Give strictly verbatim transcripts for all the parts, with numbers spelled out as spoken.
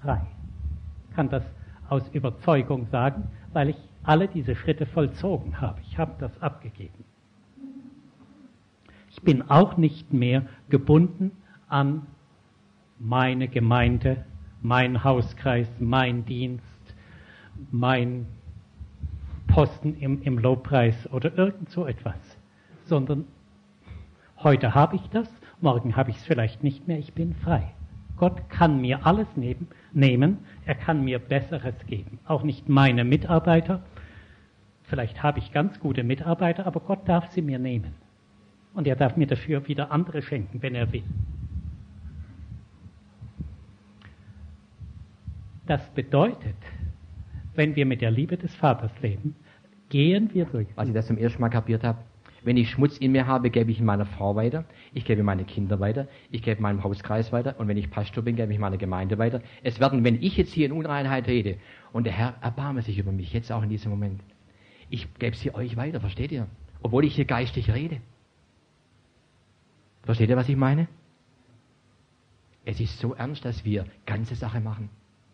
frei. Ich kann das aus Überzeugung sagen, weil ich alle diese Schritte vollzogen habe. Ich habe das abgegeben. Ich bin auch nicht mehr gebunden an meine Gemeinde, mein Hauskreis, mein Dienst, mein Posten im, im Lobpreis oder irgend so etwas, sondern heute habe ich das, morgen habe ich es vielleicht nicht mehr, ich bin frei. Gott kann mir alles neben, nehmen, er kann mir Besseres geben. Auch nicht meine Mitarbeiter, vielleicht habe ich ganz gute Mitarbeiter, aber Gott darf sie mir nehmen. Und er darf mir dafür wieder andere schenken, wenn er will. Das bedeutet, wenn wir mit der Liebe des Vaters leben, gehen wir durch. Als ich das zum ersten Mal kapiert habe, wenn ich Schmutz in mir habe, gebe ich ihn meiner Frau weiter, ich gebe meine Kinder weiter, ich gebe meinem Hauskreis weiter und wenn ich Pastor bin, gebe ich meiner Gemeinde weiter. Es werden, wenn ich jetzt hier in Unreinheit rede und der Herr erbarme sich über mich, jetzt auch in diesem Moment, ich gebe sie euch weiter, versteht ihr? Obwohl ich hier geistig rede. Versteht ihr, was ich meine? Es ist so ernst, dass wir ganze Sache machen.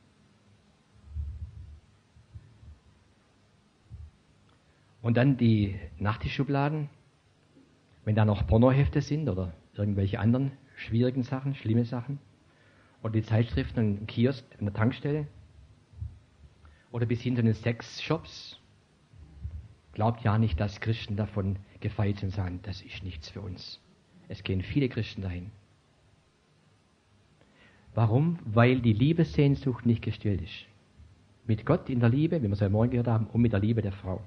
Und dann die Nachttischschubladen, wenn da noch Pornohefte sind oder irgendwelche anderen schwierigen Sachen, schlimme Sachen, oder die Zeitschriften im Kiosk, an der Tankstelle, oder bis hin zu den Sexshops. Glaubt ja nicht, dass Christen davon gefeit sind und sagen, das ist nichts für uns. Es gehen viele Christen dahin. Warum? Weil die Liebessehnsucht nicht gestillt ist. Mit Gott in der Liebe, wie wir es heute Morgen gehört haben, und mit der Liebe der Frau.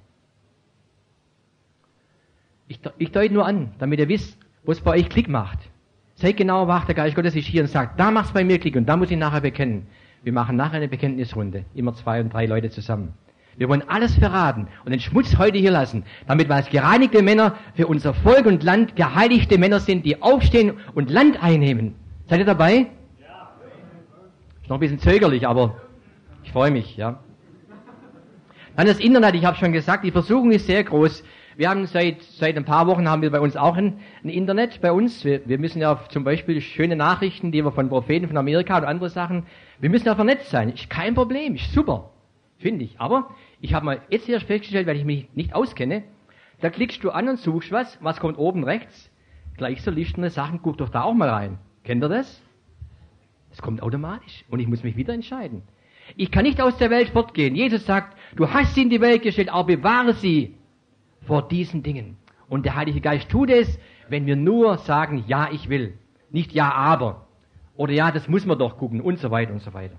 Ich, ich deute nur an, damit ihr wisst, wo es bei euch Klick macht. Seid genau wach, der Geist Gottes ist hier und sagt, da macht es bei mir Klick und da muss ich nachher bekennen. Wir machen nachher eine Bekenntnisrunde, immer zwei und drei Leute zusammen. Wir wollen alles verraten und den Schmutz heute hier lassen, damit wir als gereinigte Männer für unser Volk und Land geheiligte Männer sind, die aufstehen und Land einnehmen. Seid ihr dabei? Ja. Ist noch ein bisschen zögerlich, aber ich freue mich, ja. Dann das Internet, ich habe schon gesagt, die Versuchung ist sehr groß. Wir haben seit, seit ein paar Wochen haben wir bei uns auch ein, ein Internet bei uns. Wir, wir müssen ja auf, zum Beispiel schöne Nachrichten, die wir von Propheten von Amerika und andere Sachen, wir müssen ja vernetzt sein. Ist kein Problem, ist super, finde ich. Aber ich habe mal jetzt erst festgestellt, weil ich mich nicht auskenne, da klickst du an und suchst was, was kommt oben rechts, gleich so listende Sachen, guck doch da auch mal rein. Kennt ihr das? Das kommt automatisch und ich muss mich wieder entscheiden. Ich kann nicht aus der Welt fortgehen. Jesus sagt, du hast sie in die Welt gestellt, aber bewahre sie vor diesen Dingen. Und der Heilige Geist tut es, wenn wir nur sagen, ja, ich will. Nicht ja, aber. Oder ja, das muss man doch gucken und so weiter und so weiter.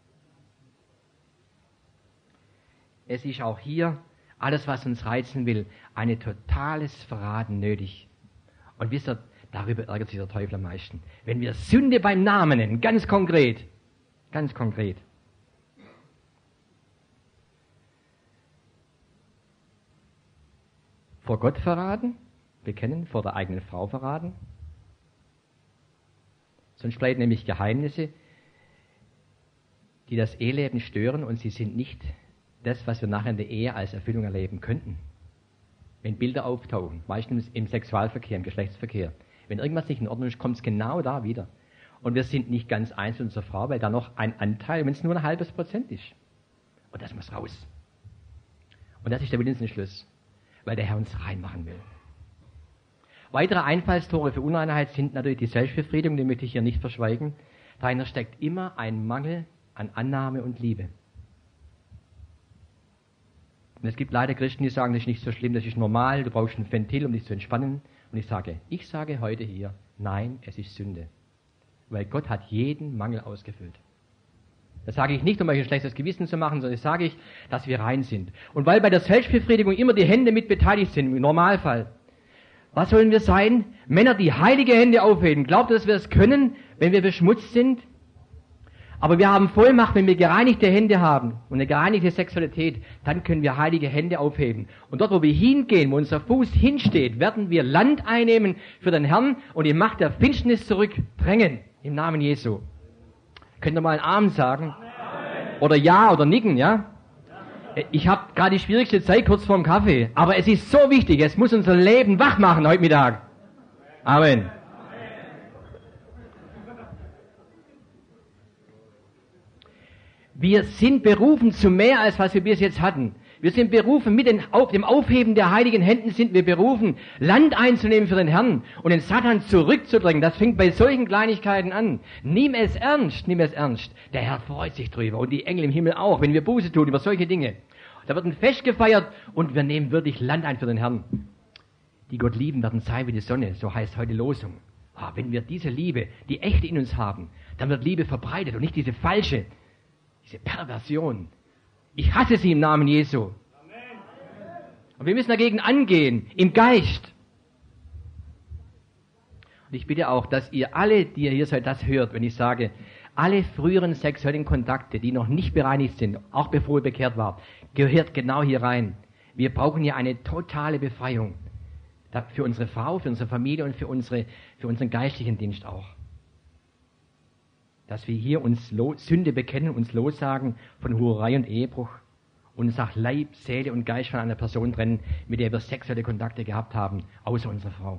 Es ist auch hier, alles was uns reizen will, ein totales Verraten nötig. Und wisst ihr, darüber ärgert sich der Teufel am meisten. Wenn wir Sünde beim Namen nennen, ganz konkret, ganz konkret. Vor Gott verraten, bekennen, vor der eigenen Frau verraten. Sonst bleiben nämlich Geheimnisse, die das Eheleben stören und sie sind nicht das, was wir nachher in der Ehe als Erfüllung erleben könnten. Wenn Bilder auftauchen, meistens im Sexualverkehr, im Geschlechtsverkehr, wenn irgendwas nicht in Ordnung ist, kommt es genau da wieder. Und wir sind nicht ganz eins mit unserer Frau, weil da noch ein Anteil, wenn es nur ein halbes Prozent ist. Und das muss raus. Und das ist der Willensentschluss, weil der Herr uns reinmachen will. Weitere Einfallstore für Unreinheit sind natürlich die Selbstbefriedigung, die möchte ich hier nicht verschweigen. Dahinter steckt immer ein Mangel an Annahme und Liebe. Und es gibt leider Christen, die sagen, das ist nicht so schlimm, das ist normal, du brauchst ein Ventil, um dich zu entspannen. Und ich sage, ich sage heute hier, nein, es ist Sünde. Weil Gott hat jeden Mangel ausgefüllt. Das sage ich nicht, um euch ein schlechtes Gewissen zu machen, sondern das sage ich, dass wir rein sind. Und weil bei der Selbstbefriedigung immer die Hände mit beteiligt sind, im Normalfall. Was sollen wir sein? Männer, die heilige Hände aufheben. Glaubt ihr, dass wir es können, wenn wir beschmutzt sind? Aber wir haben Vollmacht, wenn wir gereinigte Hände haben und eine gereinigte Sexualität, dann können wir heilige Hände aufheben. Und dort, wo wir hingehen, wo unser Fuß hinsteht, werden wir Land einnehmen für den Herrn und die Macht der Finsternis zurückdrängen. Im Namen Jesu. Könnt ihr mal einen Amen sagen? Oder ja oder nicken, ja? Ich habe gerade die schwierigste Zeit kurz vorm Kaffee, aber es ist so wichtig, es muss unser Leben wach machen heute Mittag. Amen. Wir sind berufen zu mehr, als was wir bis jetzt hatten. Wir sind berufen, mit dem Aufheben der heiligen Händen sind wir berufen, Land einzunehmen für den Herrn und den Satan zurückzudrängen. Das fängt bei solchen Kleinigkeiten an. Nimm es ernst, nimm es ernst. Der Herr freut sich drüber und die Engel im Himmel auch, wenn wir Buße tun über solche Dinge. Da wird ein Fest gefeiert und wir nehmen wirklich Land ein für den Herrn. Die Gott lieben werden sein wie die Sonne, so heißt heute Losung. Ah, wenn wir diese Liebe, die echte in uns haben, dann wird Liebe verbreitet und nicht diese falsche, diese Perversion. Ich hasse sie im Namen Jesu. Amen. Und wir müssen dagegen angehen, im Geist. Und ich bitte auch, dass ihr alle, die ihr hier seid, das hört, wenn ich sage, alle früheren sexuellen Kontakte, die noch nicht bereinigt sind, auch bevor ihr bekehrt wart, gehört genau hier rein. Wir brauchen hier eine totale Befreiung. Für unsere Frau, für unsere Familie und für, unsere, für unseren geistlichen Dienst auch. Dass wir hier uns Sünde bekennen, uns lossagen von Hurerei und Ehebruch und uns nach Leib, Seele und Geist von einer Person trennen, mit der wir sexuelle Kontakte gehabt haben, außer unserer Frau.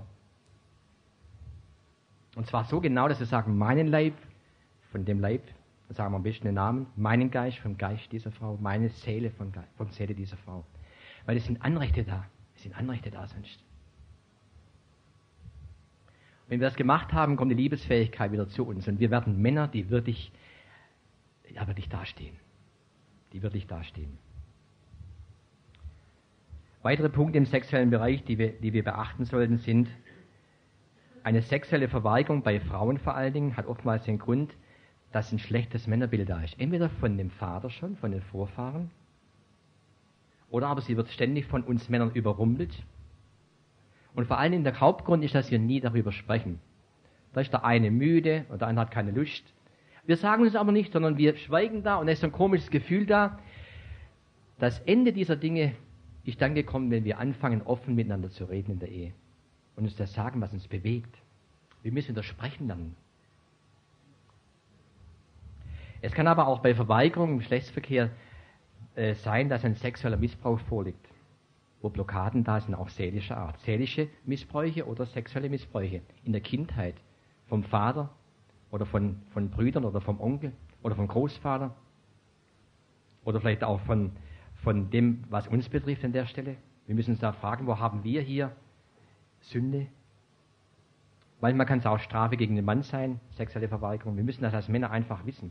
Und zwar so genau, dass wir sagen, meinen Leib von dem Leib, dann sagen wir am besten den Namen, meinen Geist vom Geist dieser Frau, meine Seele von Ge- vom Seele dieser Frau. Weil es sind Anrechte da, es sind Anrechte da sonst. Wenn wir das gemacht haben, kommt die Liebesfähigkeit wieder zu uns und wir werden Männer, die wirklich, ja, wirklich dastehen. Die wirklich dastehen. Weitere Punkte im sexuellen Bereich, die wir, die wir beachten sollten, sind, eine sexuelle Verweigerung bei Frauen vor allen Dingen hat oftmals den Grund, dass ein schlechtes Männerbild da ist. Entweder von dem Vater schon, von den Vorfahren, oder aber sie wird ständig von uns Männern überrumpelt. Und vor allem der Hauptgrund ist, dass wir nie darüber sprechen. Da ist der eine müde und der andere hat keine Lust. Wir sagen es aber nicht, sondern wir schweigen da und da ist so ein komisches Gefühl da. Das Ende dieser Dinge ist dann gekommen, wenn wir anfangen, offen miteinander zu reden in der Ehe. Und uns das sagen, was uns bewegt. Wir müssen wieder sprechen lernen. Es kann aber auch bei Verweigerung im Geschlechtsverkehr äh, sein, dass ein sexueller Missbrauch vorliegt. Wo Blockaden da sind, auch seelischer Art. Seelische Missbräuche oder sexuelle Missbräuche in der Kindheit vom Vater oder von, von Brüdern oder vom Onkel oder vom Großvater oder vielleicht auch von, von dem, was uns betrifft an der Stelle. Wir müssen uns da fragen, wo haben wir hier Sünde? Manchmal kann es auch Strafe gegen den Mann sein, sexuelle Verweigerung. Wir müssen das als Männer einfach wissen.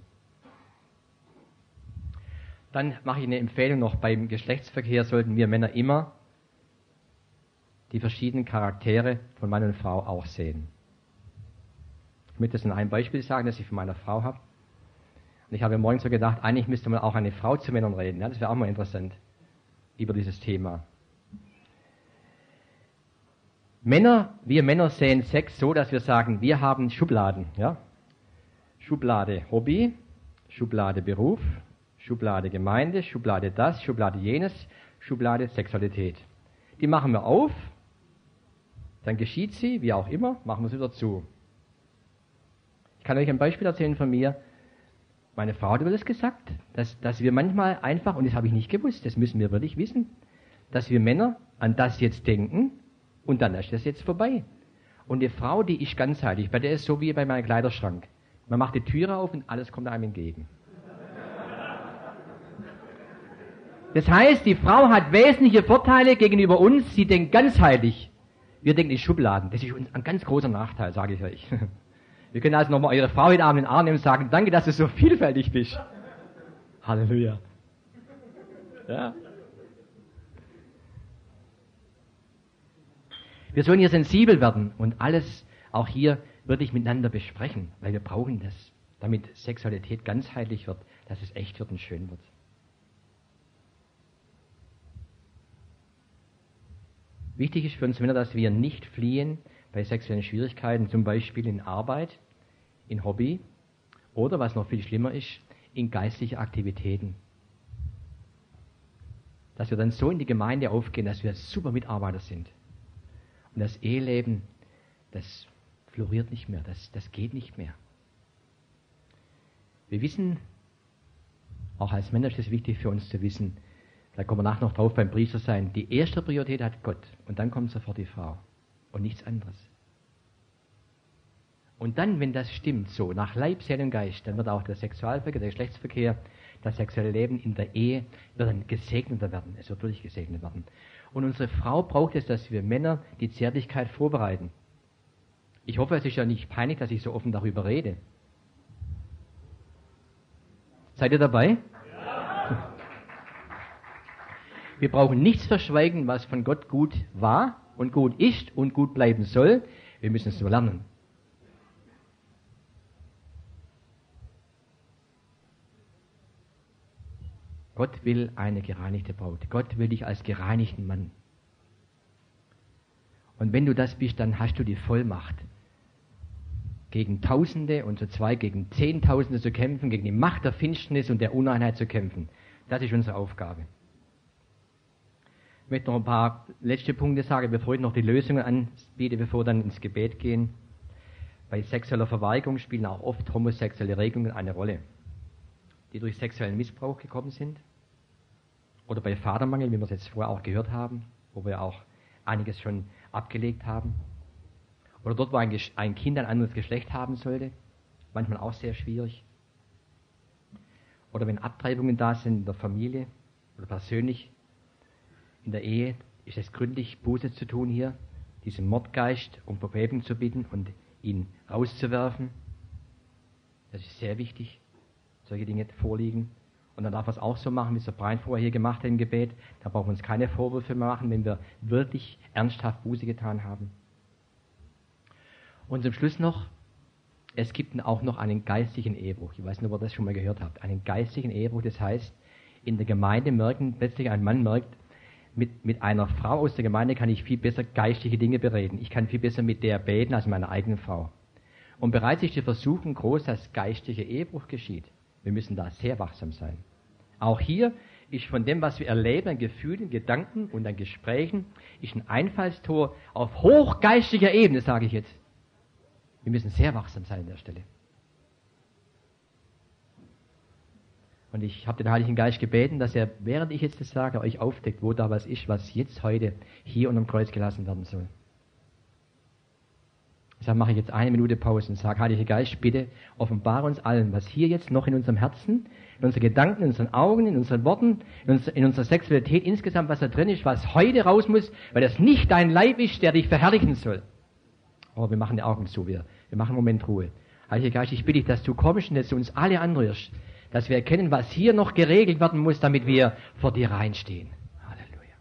Dann mache ich eine Empfehlung noch, beim Geschlechtsverkehr sollten wir Männer immer die verschiedenen Charaktere von Mann und Frau auch sehen. Ich möchte das in einem Beispiel sagen, das ich von meiner Frau habe. Und ich habe morgens so gedacht, eigentlich müsste man auch eine Frau zu Männern reden. Ja, das wäre auch mal interessant, über dieses Thema. Männer, wir Männer sehen Sex so, dass wir sagen, wir haben Schubladen. Ja? Schublade Hobby, Schublade Beruf, Schublade Gemeinde, Schublade das, Schublade jenes, Schublade Sexualität. Die machen wir auf, dann geschieht sie, wie auch immer, machen wir sie wieder zu. Ich kann euch ein Beispiel erzählen von mir. Meine Frau hat über das gesagt, dass, dass wir manchmal einfach, und das habe ich nicht gewusst, das müssen wir wirklich wissen, dass wir Männer an das jetzt denken und dann ist das jetzt vorbei. Und die Frau, die ist ganzheitlich, bei der ist so wie bei meinem Kleiderschrank. Man macht die Türe auf und alles kommt einem entgegen. Das heißt, die Frau hat wesentliche Vorteile gegenüber uns, sie denkt ganzheitlich. Wir denken in Schubladen. Das ist ein ganz großer Nachteil, sage ich euch. Wir können also nochmal eure Frau heute Abend in den Arm nehmen und sagen, danke, dass du so vielfältig bist. Halleluja. Ja. Wir sollen hier sensibel werden und alles auch hier wirklich miteinander besprechen, weil wir brauchen das, damit Sexualität ganzheitlich wird, dass es echt wird und schön wird. Wichtig ist für uns Männer, dass wir nicht fliehen bei sexuellen Schwierigkeiten, zum Beispiel in Arbeit, in Hobby oder, was noch viel schlimmer ist, in geistliche Aktivitäten. Dass wir dann so in die Gemeinde aufgehen, dass wir super Mitarbeiter sind. Und das Eheleben, das floriert nicht mehr, das, das geht nicht mehr. Wir wissen, auch als Männer ist es wichtig für uns zu wissen, da kommen wir nachher noch drauf beim Priester sein, die erste Priorität hat Gott und dann kommt sofort die Frau und nichts anderes. Und dann, wenn das stimmt, so, nach Leib, Seele und Geist, dann wird auch der Sexualverkehr, der Geschlechtsverkehr, das sexuelle Leben in der Ehe, wird dann gesegneter werden. Es wird wirklich gesegnet werden. Und unsere Frau braucht es, dass wir Männer die Zärtlichkeit vorbereiten. Ich hoffe, es ist ja nicht peinlich, dass ich so offen darüber rede. Seid ihr dabei? Ja. Wir brauchen nichts verschweigen, was von Gott gut war und gut ist und gut bleiben soll. Wir müssen es nur lernen. Gott will eine gereinigte Braut. Gott will dich als gereinigten Mann. Und wenn du das bist, dann hast du die Vollmacht, gegen Tausende und zu zwei gegen Zehntausende zu kämpfen, gegen die Macht der Finsternis und der Uneinheit zu kämpfen. Das ist unsere Aufgabe. Ich möchte noch ein paar letzte Punkte sagen, bevor ich noch die Lösungen anbiete, bevor wir dann ins Gebet gehen. Bei sexueller Verweigerung spielen auch oft homosexuelle Regungen eine Rolle, die durch sexuellen Missbrauch gekommen sind. Oder bei Vatermangel, wie wir es jetzt vorher auch gehört haben, wo wir auch einiges schon abgelegt haben. Oder dort, wo ein, ein Kind ein anderes Geschlecht haben sollte, manchmal auch sehr schwierig. Oder wenn Abtreibungen da sind in der Familie oder persönlich in der Ehe, ist es gründlich, Buße zu tun hier, diesen Mordgeist um Vergebung zu bitten und ihn rauszuwerfen. Das ist sehr wichtig, solche Dinge vorliegen. Und dann darf man es auch so machen, wie es der Brian vorher hier gemacht hat im Gebet. Da brauchen wir uns keine Vorwürfe mehr machen, wenn wir wirklich ernsthaft Buße getan haben. Und zum Schluss noch, es gibt auch noch einen geistlichen Ehebruch. Ich weiß nicht, ob ihr das schon mal gehört habt. Einen geistlichen Ehebruch, das heißt, in der Gemeinde merken, plötzlich ein Mann merkt, mit, mit einer Frau aus der Gemeinde kann ich viel besser geistliche Dinge bereden. Ich kann viel besser mit der beten als mit meiner eigenen Frau. Und bereits ist die Versuchung groß, dass geistlicher Ehebruch geschieht. Wir müssen da sehr wachsam sein. Auch hier ist von dem, was wir erleben, an Gefühlen, Gedanken und an Gesprächen, ist ein Einfallstor auf hochgeistlicher Ebene, sage ich jetzt. Wir müssen sehr wachsam sein an der Stelle. Und ich habe den Heiligen Geist gebeten, dass er, während ich jetzt das sage, euch aufdeckt, wo da was ist, was jetzt heute hier unterm Kreuz gelassen werden soll. Deshalb mache ich jetzt eine Minute Pause und sage, Heiliger Geist, bitte offenbare uns allen, was hier jetzt noch in unserem Herzen, in unseren Gedanken, in unseren Augen, in unseren Worten, in, uns, in unserer Sexualität insgesamt, was da drin ist, was heute raus muss, weil das nicht dein Leib ist, der dich verherrlichen soll. Oh, wir machen die Augen zu, wir, wir machen einen Moment Ruhe. Heiliger Geist, ich bitte dich, dass du kommst und dass du uns alle anrührst, dass wir erkennen, was hier noch geregelt werden muss, damit wir vor dir reinstehen. Halleluja.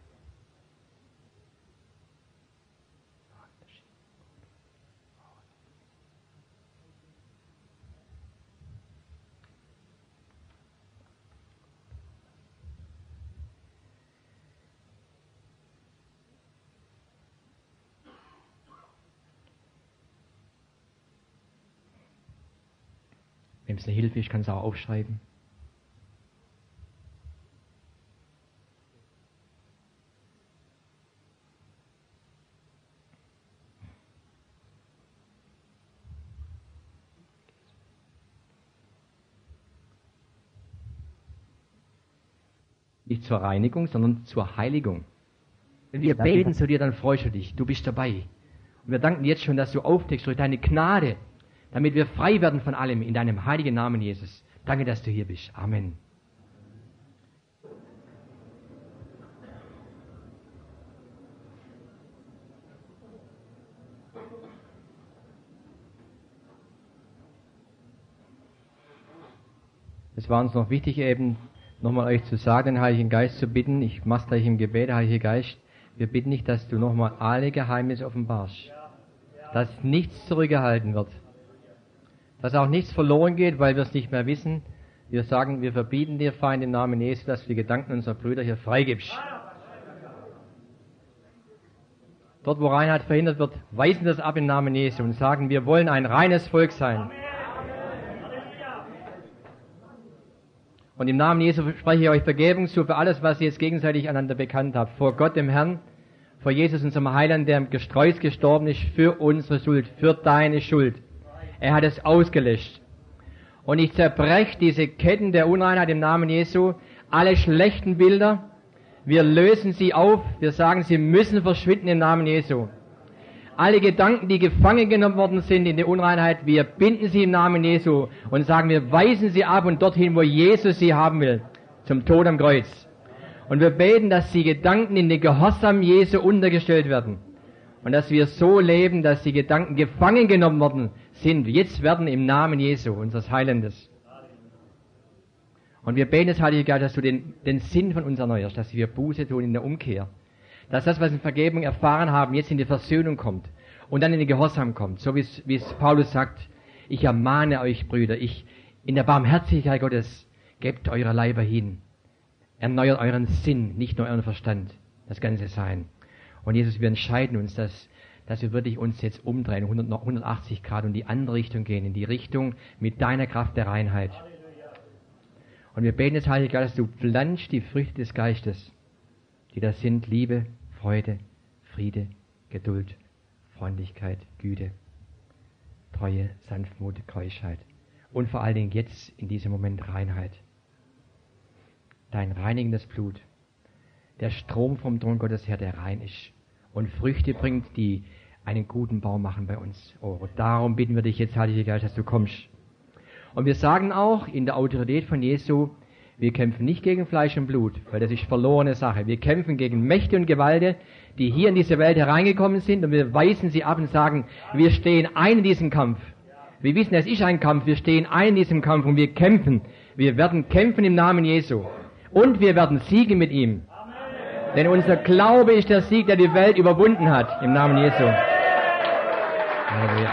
Wenn es eine Hilfe ist, kann es auch aufschreiben. Nicht zur Reinigung, sondern zur Heiligung. Wenn wir beten zu dir, dann freust du dich. Du bist dabei. Und wir danken dir jetzt schon, dass du aufdeckst durch deine Gnade, damit wir frei werden von allem in deinem heiligen Namen, Jesus. Danke, dass du hier bist. Amen. Es war uns noch wichtig, eben nochmal euch zu sagen, den Heiligen Geist zu bitten. Ich mache es gleich im Gebet, Heiliger Geist. Wir bitten dich, dass du nochmal alle Geheimnisse offenbarst. Dass nichts zurückgehalten wird. Dass auch nichts verloren geht, weil wir es nicht mehr wissen. Wir sagen, wir verbieten dir, Feind, im Namen Jesu, dass du die Gedanken unserer Brüder hier freigibst. Dort, wo Reinheit verhindert wird, weisen das ab im Namen Jesu und sagen, wir wollen ein reines Volk sein. Und im Namen Jesu spreche ich euch Vergebung zu für alles, was ihr jetzt gegenseitig einander bekannt habt. Vor Gott, dem Herrn, vor Jesus, unserem Heiland, der am Kreuz gestorben ist, für unsere Schuld, für deine Schuld. Er hat es ausgelöscht. Und ich zerbreche diese Ketten der Unreinheit im Namen Jesu, alle schlechten Bilder. Wir lösen sie auf. Wir sagen, sie müssen verschwinden im Namen Jesu. Alle Gedanken, die gefangen genommen worden sind in der Unreinheit, wir binden sie im Namen Jesu und sagen, wir weisen sie ab und dorthin, wo Jesus sie haben will, zum Tod am Kreuz. Und wir beten, dass die Gedanken in den Gehorsam Jesu untergestellt werden. Und dass wir so leben, dass die Gedanken gefangen genommen worden sind, jetzt werden im Namen Jesu, unseres Heilandes. Und wir beten jetzt, Heiliger Geist, dass du den, den Sinn von uns erneuerst, dass wir Buße tun in der Umkehr. Dass das, was wir in Vergebung erfahren haben, jetzt in die Versöhnung kommt und dann in den Gehorsam kommt. So wie es, wie es Paulus sagt, ich ermahne euch, Brüder, ich in der Barmherzigkeit Gottes, gebt eure Leiber hin. Erneuert euren Sinn, nicht nur euren Verstand, das ganze Sein. Und Jesus, wir entscheiden uns, dass, dass wir wirklich uns jetzt umdrehen, hundertachtzig Grad und in die andere Richtung gehen, in die Richtung mit deiner Kraft der Reinheit. Und wir beten jetzt, Heiliger Geist, dass du pflanzt die Früchte des Geistes, die das sind Liebe, Freude, Friede, Geduld, Freundlichkeit, Güte, Treue, Sanftmut, Keuschheit und vor allen Dingen jetzt in diesem Moment Reinheit. Dein reinigendes Blut, der Strom vom Thron Gottes her, der rein ist und Früchte bringt, die einen guten Baum machen bei uns. Oh, darum bitten wir dich jetzt, Heiliger Geist, dass du kommst. Und wir sagen auch in der Autorität von Jesu, wir kämpfen nicht gegen Fleisch und Blut, weil das ist verlorene Sache. Wir kämpfen gegen Mächte und Gewalten, die hier in diese Welt hereingekommen sind, und wir weisen sie ab und sagen, wir stehen ein in diesem Kampf. Wir wissen, es ist ein Kampf, wir stehen ein in diesem Kampf und wir kämpfen. Wir werden kämpfen im Namen Jesu. Und wir werden siegen mit ihm. Amen. Denn unser Glaube ist der Sieg, der die Welt überwunden hat, im Namen Jesu. Halleluja.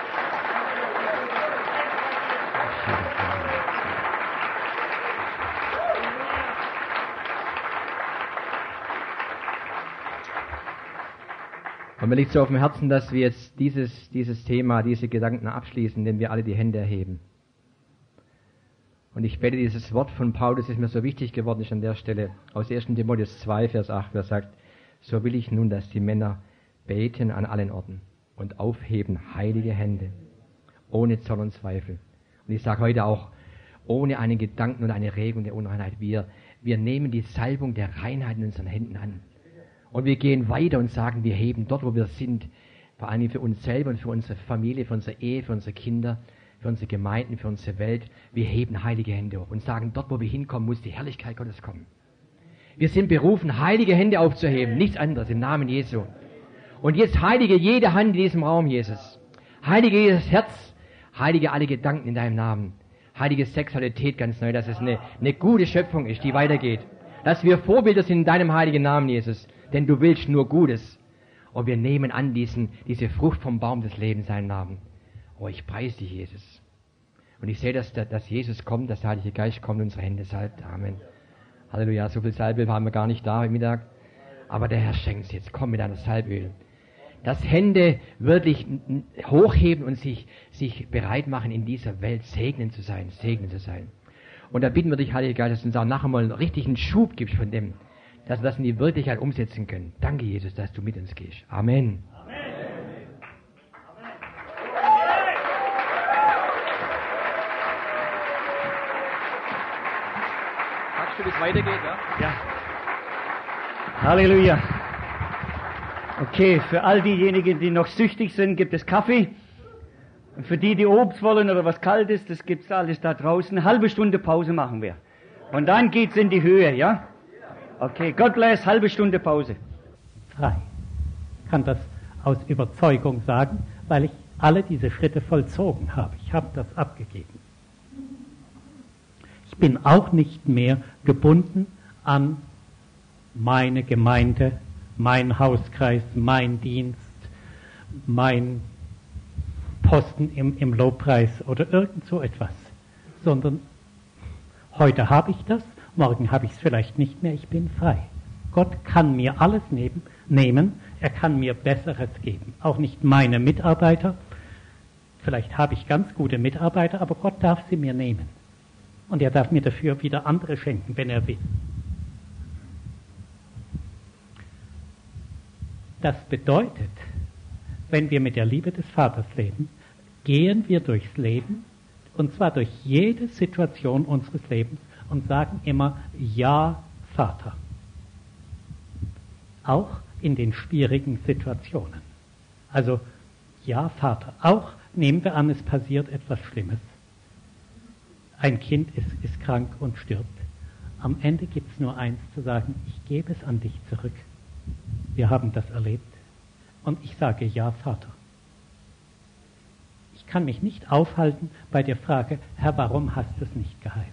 Und mir liegt so auf dem Herzen, dass wir jetzt dieses, dieses Thema, diese Gedanken abschließen, indem wir alle die Hände erheben. Und ich bete, dieses Wort von Paulus ist mir so wichtig geworden, ist an der Stelle aus ersten Timotheus zwei, Vers acht, wer sagt, so will ich nun, dass die Männer beten an allen Orten und aufheben heilige Hände, ohne Zoll und Zweifel. Und ich sage heute auch, ohne einen Gedanken und eine Regung der Unreinheit. Wir, wir nehmen die Salbung der Reinheit in unseren Händen an. Und wir gehen weiter und sagen, wir heben dort, wo wir sind, vor allem für uns selber und für unsere Familie, für unsere Ehe, für unsere Kinder, für unsere Gemeinden, für unsere Welt. Wir heben heilige Hände hoch und sagen, dort, wo wir hinkommen, muss die Herrlichkeit Gottes kommen. Wir sind berufen, heilige Hände aufzuheben, nichts anderes, im Namen Jesu. Und jetzt heilige jede Hand in diesem Raum, Jesus. Heilige jedes Herz, heilige alle Gedanken in deinem Namen. Heilige Sexualität ganz neu, dass es eine, eine gute Schöpfung ist, die weitergeht. Dass wir Vorbilder sind in deinem heiligen Namen, Jesus. Denn du willst nur Gutes. Und wir nehmen an diesen, diese Frucht vom Baum des Lebens, seinen Namen. Oh, ich preise dich, Jesus. Und ich sehe, dass, dass Jesus kommt, dass der Heilige Geist kommt und unsere Hände salbt. Amen. Halleluja, so viel Salböl haben wir gar nicht da im Mittag. Aber der Herr schenkt es jetzt. Komm mit deinem Salböl. Dass Hände wirklich hochheben und sich, sich bereit machen, in dieser Welt segnen zu sein, segnen zu sein. Und da bitten wir dich, Heiliger Geist, dass du uns auch nachher mal einen richtigen Schub gibst von dem, dass wir das in die Wirklichkeit umsetzen können. Danke, Jesus, dass du mit uns gehst. Amen. Amen. Sagst du, wie es weitergeht, ja? Ja. Halleluja. Okay, für all diejenigen, die noch süchtig sind, gibt es Kaffee. Und für die, die Obst wollen oder was Kaltes, das gibt's alles da draußen. Eine halbe Stunde Pause machen wir. Und dann geht's in die Höhe, ja? Okay, God bless, halbe Stunde Pause. Frei. Ich kann das aus Überzeugung sagen, weil ich alle diese Schritte vollzogen habe. Ich habe das abgegeben. Ich bin auch nicht mehr gebunden an meine Gemeinde, mein Hauskreis, mein Dienst, mein Posten im, im Lobpreis oder irgend so etwas, sondern heute habe ich das, morgen habe ich es vielleicht nicht mehr, ich bin frei. Gott kann mir alles nehmen, nehmen, er kann mir Besseres geben. Auch nicht meine Mitarbeiter, vielleicht habe ich ganz gute Mitarbeiter, aber Gott darf sie mir nehmen. Und er darf mir dafür wieder andere schenken, wenn er will. Das bedeutet, wenn wir mit der Liebe des Vaters leben, gehen wir durchs Leben, und zwar durch jede Situation unseres Lebens, und sagen immer, ja, Vater. Auch in den schwierigen Situationen. Also, ja, Vater. Auch nehmen wir an, es passiert etwas Schlimmes. Ein Kind ist, ist krank und stirbt. Am Ende gibt es nur eins, zu sagen, ich gebe es an dich zurück. Wir haben das erlebt. Und ich sage, ja, Vater. Ich kann mich nicht aufhalten bei der Frage, Herr, warum hast du es nicht geheilt?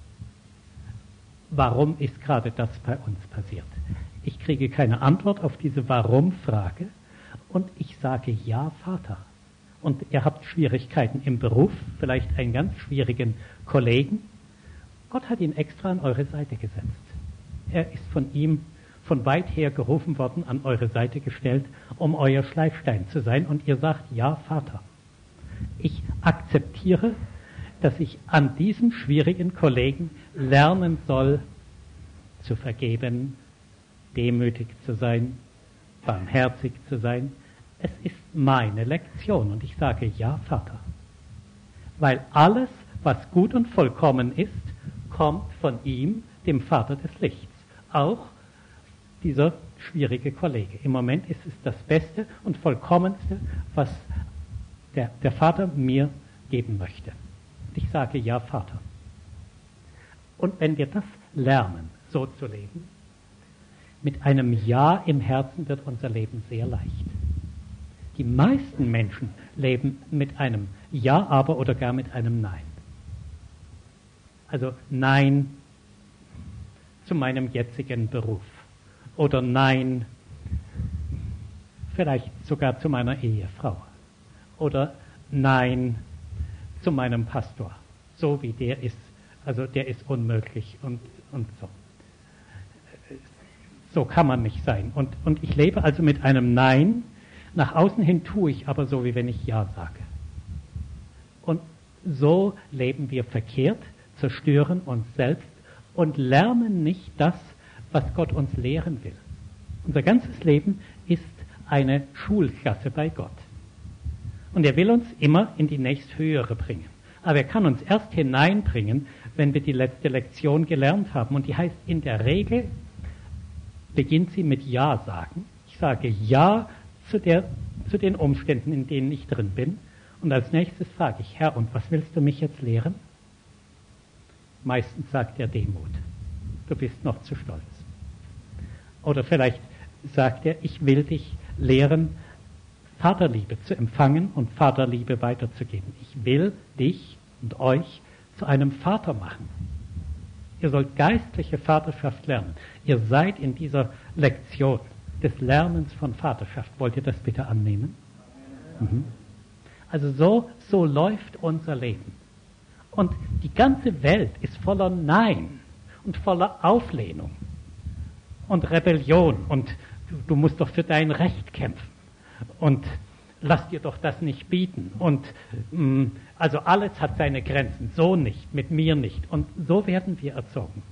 Warum ist gerade das bei uns passiert? Ich kriege keine Antwort auf diese Warum-Frage und ich sage, ja, Vater. Und ihr habt Schwierigkeiten im Beruf, vielleicht einen ganz schwierigen Kollegen. Gott hat ihn extra an eure Seite gesetzt. Er ist von ihm von weit her gerufen worden, an eure Seite gestellt, um euer Schleifstein zu sein. Und ihr sagt, ja, Vater. Ich akzeptiere, dass ich an diesem schwierigen Kollegen lernen soll, zu vergeben, demütig zu sein, barmherzig zu sein. Es ist meine Lektion und ich sage, ja, Vater. Weil alles, was gut und vollkommen ist, kommt von ihm, dem Vater des Lichts. Auch dieser schwierige Kollege. Im Moment ist es das Beste und Vollkommenste, was der, der Vater mir geben möchte. Und ich sage, ja, Vater. Und wenn wir das lernen, so zu leben, mit einem Ja im Herzen wird unser Leben sehr leicht. Die meisten Menschen leben mit einem Ja, aber oder gar mit einem Nein. Also Nein zu meinem jetzigen Beruf oder Nein vielleicht sogar zu meiner Ehefrau oder Nein zu meinem Pastor, so wie der ist, also der ist unmöglich und, und so. So kann man nicht sein. Und, und ich lebe also mit einem Nein, nach außen hin tue ich aber so, wie wenn ich Ja sage. Und so leben wir verkehrt, zerstören uns selbst und lernen nicht das, was Gott uns lehren will. Unser ganzes Leben ist eine Schulklasse bei Gott. Und er will uns immer in die nächsthöhere bringen. Aber er kann uns erst hineinbringen, wenn wir die letzte Lektion gelernt haben. Und die heißt, in der Regel beginnt sie mit Ja sagen. Ich sage Ja zu, der, zu den Umständen, in denen ich drin bin. Und als nächstes frage ich, Herr, und was willst du mich jetzt lehren? Meistens sagt er Demut. Du bist noch zu stolz. Oder vielleicht sagt er, ich will dich lehren, Vaterliebe zu empfangen und Vaterliebe weiterzugeben. Ich will dich und euch zu einem Vater machen. Ihr sollt geistliche Vaterschaft lernen. Ihr seid in dieser Lektion des Lernens von Vaterschaft. Wollt ihr das bitte annehmen? Mhm. Also so, so läuft unser Leben. Und die ganze Welt ist voller Nein und voller Auflehnung und Rebellion und du, du musst doch für dein Recht kämpfen und lass dir doch das nicht bieten und mh, also alles hat seine Grenzen, so nicht, mit mir nicht und so werden wir erzogen.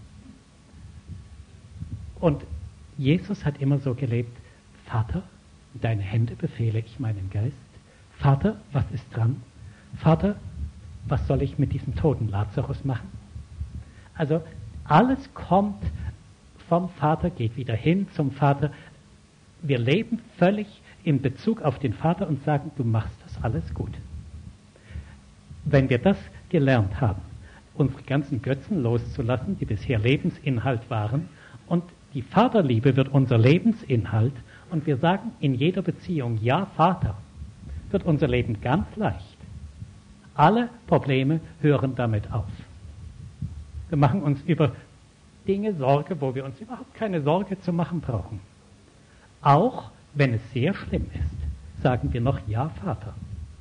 Und Jesus hat immer so gelebt, Vater, in deine Hände befehle ich meinen Geist. Vater, was ist dran? Vater, was soll ich mit diesem toten Lazarus machen? Also alles kommt vom Vater, geht wieder hin zum Vater. Wir leben völlig in Bezug auf den Vater und sagen, du machst das alles gut. Wenn wir das gelernt haben, unsere ganzen Götzen loszulassen, die bisher Lebensinhalt waren, und die Vaterliebe wird unser Lebensinhalt, und wir sagen in jeder Beziehung, ja, Vater, wird unser Leben ganz leicht. Alle Probleme hören damit auf. Wir machen uns über Dinge Sorge, wo wir uns überhaupt keine Sorge zu machen brauchen. Auch wenn es sehr schlimm ist, sagen wir noch, ja, Vater.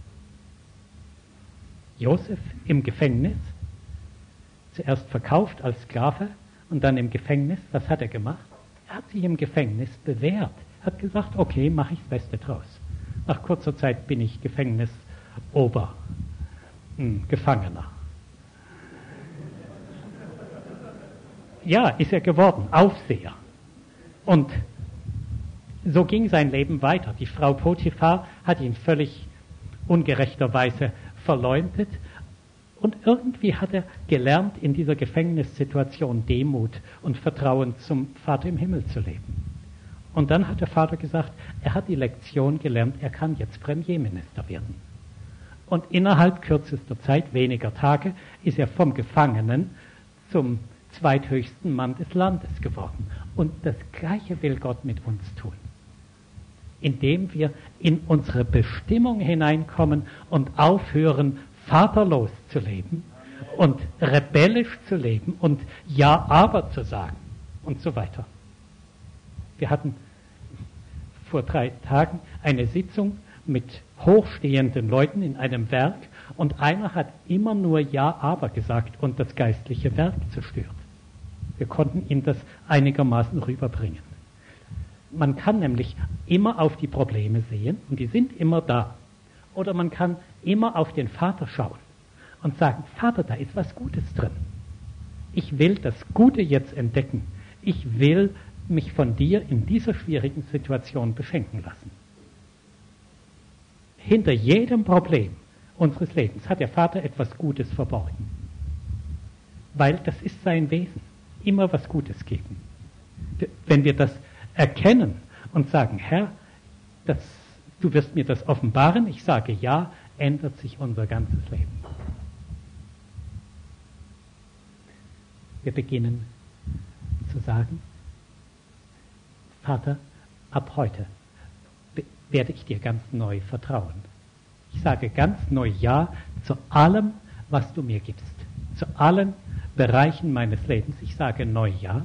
Josef im Gefängnis, zuerst verkauft als Sklave und dann im Gefängnis, was hat er gemacht? Er hat sich im Gefängnis bewährt, hat gesagt, okay, mache ich das Beste draus. Nach kurzer Zeit bin ich Gefängnisober, hm, Gefangener. Ja, ist er geworden, Aufseher. Und so ging sein Leben weiter. Die Frau Potiphar hat ihn völlig ungerechterweise verleumdet und irgendwie hat er gelernt, in dieser Gefängnissituation Demut und Vertrauen zum Vater im Himmel zu leben. Und dann hat der Vater gesagt, er hat die Lektion gelernt, er kann jetzt Premierminister werden. Und innerhalb kürzester Zeit, weniger Tage, ist er vom Gefangenen zum zweithöchsten Mann des Landes geworden. Und das Gleiche will Gott mit uns tun, indem wir in unsere Bestimmung hineinkommen und aufhören, vaterlos zu leben und rebellisch zu leben und ja, aber zu sagen und so weiter. Wir hatten vor drei Tagen eine Sitzung mit hochstehenden Leuten in einem Werk und einer hat immer nur ja, aber gesagt und das geistliche Werk zerstört. Wir konnten ihm das einigermaßen rüberbringen. Man kann nämlich immer auf die Probleme sehen und die sind immer da. Oder man kann immer auf den Vater schauen und sagen, Vater, da ist was Gutes drin. Ich will das Gute jetzt entdecken. Ich will mich von dir in dieser schwierigen Situation beschenken lassen. Hinter jedem Problem unseres Lebens hat der Vater etwas Gutes verborgen. Weil das ist sein Wesen. Immer was Gutes geben. Wenn wir das erkennen und sagen, Herr, das, du wirst mir das offenbaren, ich sage ja, ändert sich unser ganzes Leben. Wir beginnen zu sagen, Vater, ab heute werde ich dir ganz neu vertrauen. Ich sage ganz neu Ja zu allem, was du mir gibst. Zu allen Bereichen meines Lebens. Ich sage neu Ja.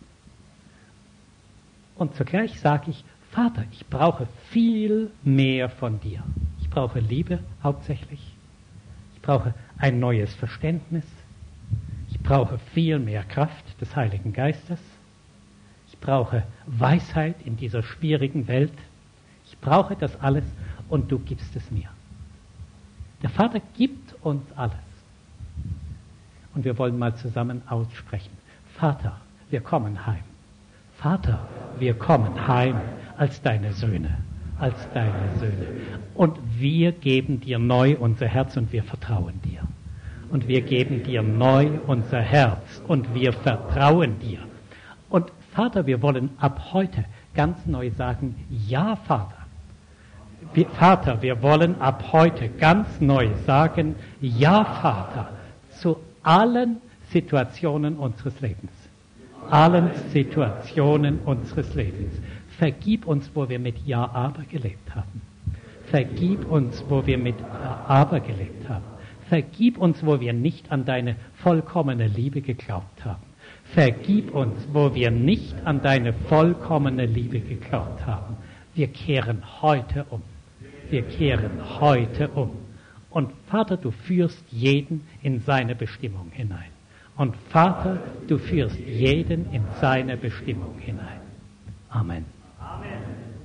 Und zugleich sage ich, Vater, ich brauche viel mehr von dir. Ich brauche Liebe hauptsächlich. Ich brauche ein neues Verständnis. Ich brauche viel mehr Kraft des Heiligen Geistes. Ich brauche Weisheit in dieser schwierigen Welt. Ich brauche das alles und du gibst es mir. Der Vater gibt uns alles. Und wir wollen mal zusammen aussprechen. Vater, wir kommen heim. Vater, wir kommen heim als deine Söhne, als deine Söhne. Und wir geben dir neu unser Herz und wir vertrauen dir. Und wir geben dir neu unser Herz und wir vertrauen dir. Und Vater, wir wollen ab heute ganz neu sagen, ja, Vater. Wir, Vater, wir wollen ab heute ganz neu sagen, ja, Vater, zu allen Situationen unseres Lebens. Allen Situationen unseres Lebens. Vergib uns, wo wir mit Ja, aber gelebt haben. Vergib uns, wo wir mit Ja, aber gelebt haben. Vergib uns, wo wir nicht an deine vollkommene Liebe geglaubt haben. Vergib uns, wo wir nicht an deine vollkommene Liebe geglaubt haben. Wir kehren heute um. Wir kehren heute um. Und Vater, du führst jeden in seine Bestimmung hinein. Und Vater, du führst jeden in seine Bestimmung hinein. Amen. Amen.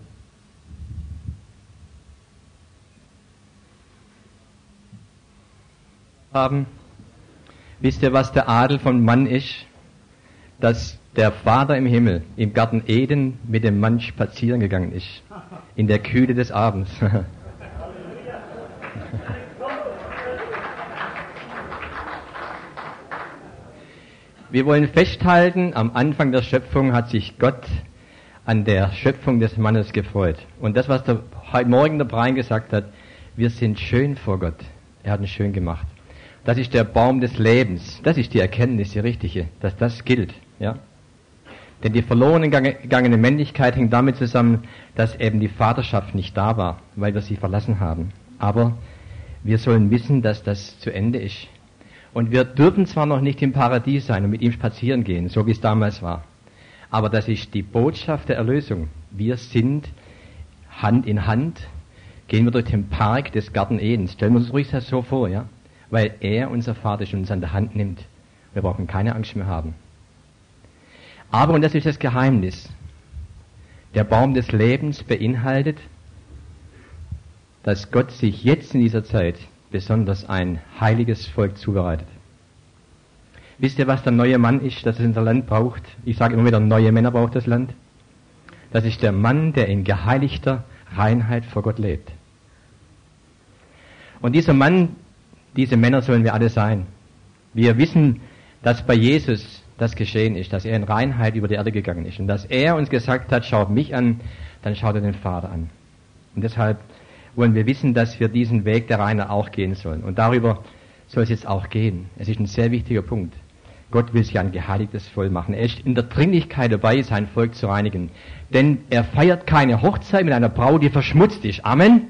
Haben. Wisst ihr, was der Adel vom Mann ist? Dass der Vater im Himmel im Garten Eden mit dem Mann spazieren gegangen ist. In der Kühle des Abends. Wir wollen festhalten, am Anfang der Schöpfung hat sich Gott an der Schöpfung des Mannes gefreut. Und das, was der, heute Morgen der Brian gesagt hat, wir sind schön vor Gott. Er hat uns schön gemacht. Das ist der Baum des Lebens. Das ist die Erkenntnis, die richtige, dass das gilt. Ja? Denn die verloren gegangene Männlichkeit hängt damit zusammen, dass eben die Vaterschaft nicht da war, weil wir sie verlassen haben. Aber wir sollen wissen, dass das zu Ende ist. Und wir dürfen zwar noch nicht im Paradies sein und mit ihm spazieren gehen, so wie es damals war. Aber das ist die Botschaft der Erlösung. Wir sind Hand in Hand, gehen wir durch den Park des Garten Eden. Stellen wir uns ruhig das so vor, ja? Weil er, unser Vater, schon uns an der Hand nimmt. Wir brauchen keine Angst mehr haben. Aber, und das ist das Geheimnis, der Baum des Lebens beinhaltet, dass Gott sich jetzt in dieser Zeit besonders ein heiliges Volk zubereitet. Wisst ihr, was der neue Mann ist, das es unser Land braucht? Ich sage immer wieder, neue Männer braucht das Land. Das ist der Mann, der in geheiligter Reinheit vor Gott lebt. Und dieser Mann, diese Männer sollen wir alle sein. Wir wissen, dass bei Jesus das geschehen ist, dass er in Reinheit über die Erde gegangen ist und dass er uns gesagt hat, schaut mich an, dann schaut er den Vater an. Und deshalb wollen wir wissen, dass wir diesen Weg der Reinheit auch gehen sollen. Und darüber soll es jetzt auch gehen. Es ist ein sehr wichtiger Punkt. Gott will sich ein geheiligtes Volk machen. Er ist in der Dringlichkeit dabei, sein Volk zu reinigen. Denn er feiert keine Hochzeit mit einer Braut, die verschmutzt ist. Amen?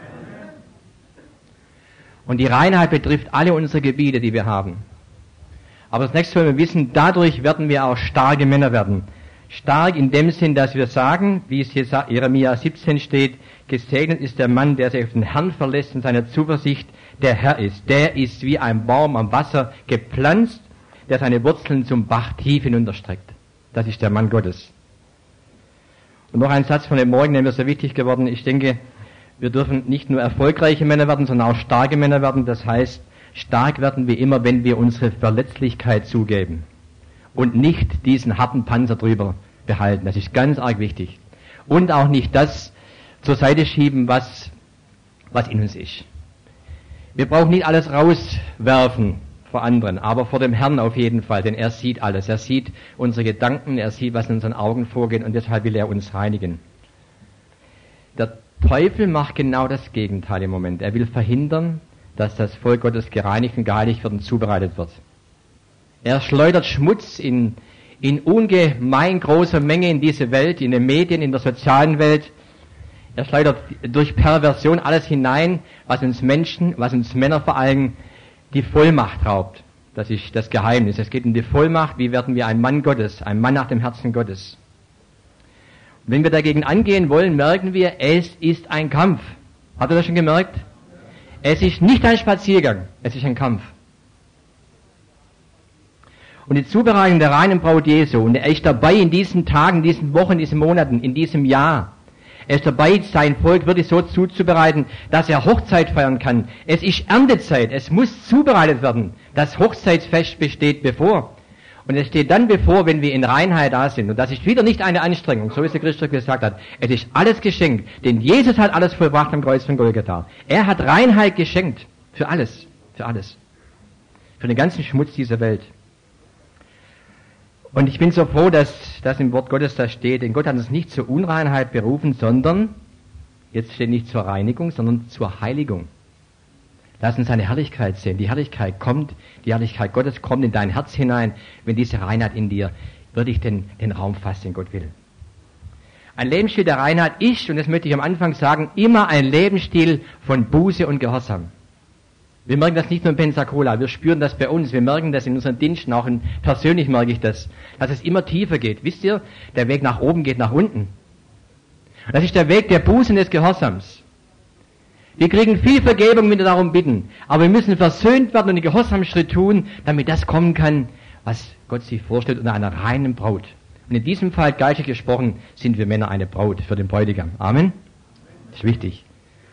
Und die Reinheit betrifft alle unsere Gebiete, die wir haben. Aber das nächste wollen wir wissen, dadurch werden wir auch starke Männer werden. Stark in dem Sinn, dass wir sagen, wie es hier Jeremia siebzehn steht, gesegnet ist der Mann, der sich auf den Herrn verlässt und seine Zuversicht der Herr ist. Der ist wie ein Baum am Wasser gepflanzt, der seine Wurzeln zum Bach tief hinunterstreckt. Das ist der Mann Gottes. Und noch ein Satz von dem Morgen, der mir so wichtig geworden ist. Ich denke, wir dürfen nicht nur erfolgreiche Männer werden, sondern auch starke Männer werden. Das heißt, stark werden wir immer, wenn wir unsere Verletzlichkeit zugeben und nicht diesen harten Panzer drüber behalten. Das ist ganz arg wichtig. Und auch nicht das zur Seite schieben, was, was in uns ist. Wir brauchen nicht alles rauswerfen vor anderen, aber vor dem Herrn auf jeden Fall, denn er sieht alles. Er sieht unsere Gedanken, er sieht, was in unseren Augen vorgeht und deshalb will er uns reinigen. Der Teufel macht genau das Gegenteil im Moment. Er will verhindern, dass das Volk Gottes gereinigt und geheiligt wird und zubereitet wird. Er schleudert Schmutz in, in ungemein großer Menge in diese Welt, in den Medien, in der sozialen Welt. Er schleudert durch Perversion alles hinein, was uns Menschen, was uns Männer vor allem die Vollmacht raubt. Das ist das Geheimnis. Es geht um die Vollmacht. Wie werden wir ein Mann Gottes, ein Mann nach dem Herzen Gottes? Und wenn wir dagegen angehen wollen, merken wir, es ist ein Kampf. Habt ihr das schon gemerkt? Es ist nicht ein Spaziergang, es ist ein Kampf. Und die Zubereitung der reinen Braut Jesu, und er ist dabei in diesen Tagen, in diesen Wochen, in diesen Monaten, in diesem Jahr. Er ist dabei, sein Volk wirklich so zuzubereiten, dass er Hochzeit feiern kann. Es ist Erntezeit, es muss zubereitet werden. Das Hochzeitsfest besteht bevor. Und es steht dann bevor, wenn wir in Reinheit da sind. Und das ist wieder nicht eine Anstrengung, so wie es der Christus gesagt hat. Es ist alles geschenkt, denn Jesus hat alles vollbracht am Kreuz von Golgatha. Er hat Reinheit geschenkt. Für alles. Für alles. Für den ganzen Schmutz dieser Welt. Und ich bin so froh, dass das im Wort Gottes da steht, denn Gott hat uns nicht zur Unreinheit berufen, sondern, jetzt steht nicht zur Reinigung, sondern zur Heiligung. Lass uns seine Herrlichkeit sehen. Die Herrlichkeit kommt, die Herrlichkeit Gottes kommt in dein Herz hinein, wenn diese Reinheit in dir wirklich den, den Raum fasst, den Gott will. Ein Lebensstil der Reinheit ist, und das möchte ich am Anfang sagen, immer ein Lebensstil von Buße und Gehorsam. Wir merken das nicht nur in Pensacola, wir spüren das bei uns, wir merken das in unseren Diensten, auch in, persönlich merke ich das, dass es immer tiefer geht. Wisst ihr, der Weg nach oben geht nach unten. Und das ist der Weg der Buße und des Gehorsams. Wir kriegen viel Vergebung, wenn wir darum bitten, aber wir müssen versöhnt werden und den Gehorsamsschritt tun, damit das kommen kann, was Gott sich vorstellt unter einer reinen Braut. Und in diesem Fall, geistlich gesprochen, sind wir Männer eine Braut für den Bräutigam. Amen? Das ist wichtig.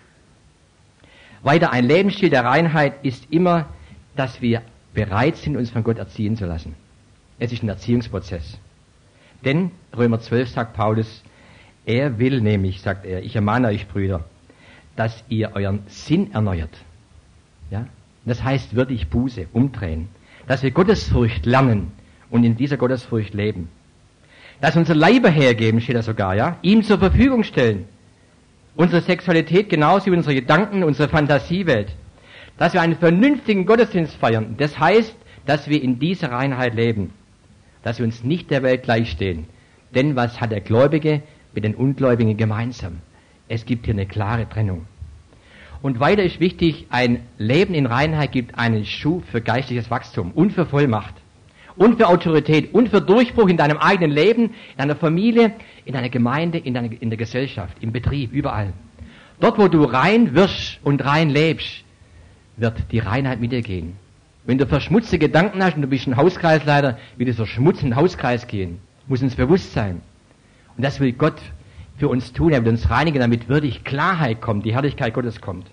Weiter, ein Lebensstil der Reinheit ist immer, dass wir bereit sind, uns von Gott erziehen zu lassen. Es ist ein Erziehungsprozess. Denn, Römer zwölf sagt Paulus, er will nämlich, sagt er, ich ermahne euch, Brüder, dass ihr euren Sinn erneuert. Ja? Das heißt wirklich Buße, umdrehen. Dass wir Gottesfurcht lernen und in dieser Gottesfurcht leben. Dass wir unsere Leiber hergeben, steht da sogar, ja, ihm zur Verfügung stellen. Unsere Sexualität genauso wie unsere Gedanken, unsere Fantasiewelt. Dass wir einen vernünftigen Gottesdienst feiern. Das heißt, dass wir in dieser Reinheit leben. Dass wir uns nicht der Welt gleichstehen. Denn was hat der Gläubige mit den Ungläubigen gemeinsam? Es gibt hier eine klare Trennung. Und weiter ist wichtig, ein Leben in Reinheit gibt einen Schub für geistliches Wachstum und für Vollmacht. Und für Autorität und für Durchbruch in deinem eigenen Leben, in deiner Familie, in deiner Gemeinde, in, deiner, in der Gesellschaft, im Betrieb, überall. Dort, wo du rein wirst und rein lebst, wird die Reinheit mit dir gehen. Wenn du verschmutzte Gedanken hast und du bist ein Hauskreisleiter, wird dieser Schmutz in den Hauskreis gehen. Muss uns bewusst sein. Und das will Gott für uns tun. Er will uns reinigen, damit wirklich Klarheit kommt, die Herrlichkeit Gottes kommt.